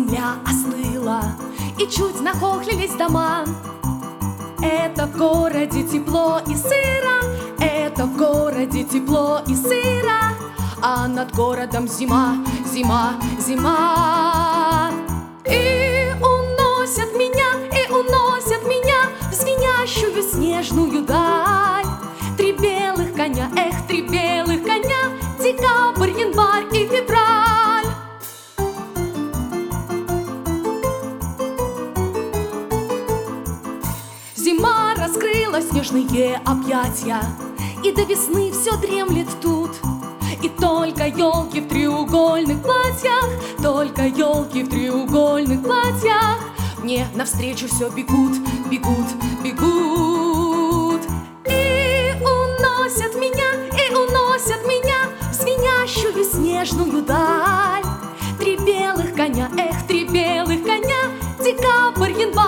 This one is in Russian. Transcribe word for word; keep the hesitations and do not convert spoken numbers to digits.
земля остыла, и чуть нахохлились дома. Это в городе тепло и сыро, это в городе тепло и сыро, а над городом зима, зима, зима. И уносят меня, и уносят меня в звенящую снежную даль. Три белых коня, эх, три белых коня, декабрь, январь и февраль. Зима раскрыла снежные объятия, и до весны все дремлет тут. И только елки в треугольных платьях, только елки в треугольных платьях мне навстречу все бегут, бегут, бегут. И уносят меня, и уносят меня в звенящую снежную даль. Три белых коня, эх, три белых коня, декабрь, январь